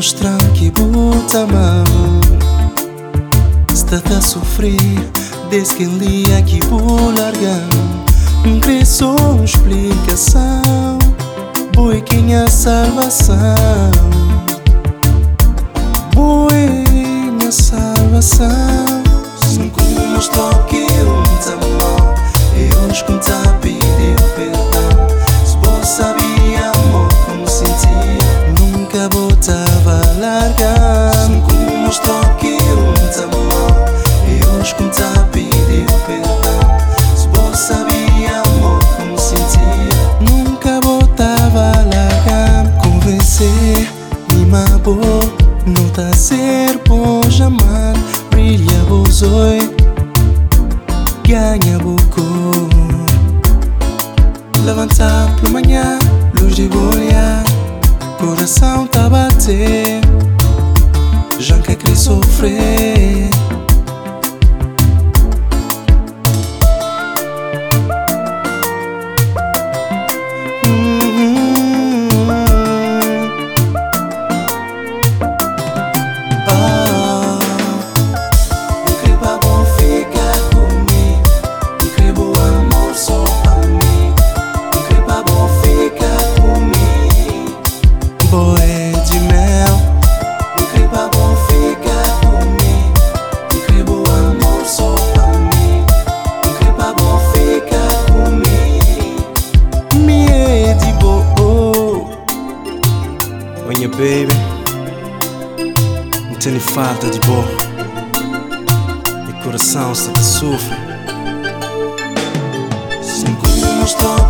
mostrar que bota mal. Está a sofrer desde aquele dia que vou largar. Querer só explicação, boi quem a salvação. Boi na salvação. Se me mostrou que eu te mal, eu hoje como te pediu perdão. Se você sabia amor como sentir, nunca botava a largar. Se me mostrou que eu te mal, eu hoje como te pediu perdão. Se você sabia amor como sentir, nunca botava a largar. Convencer, me magoou, não tá a ser bom jamais. Brilha vos oi, ganha boa cor. Levantar pela manhã, luz de bolha, coração tá a bater, já que querer sofrer. Minha baby, não tenho falta de boa, meu coração está te sofre. Se me mostrou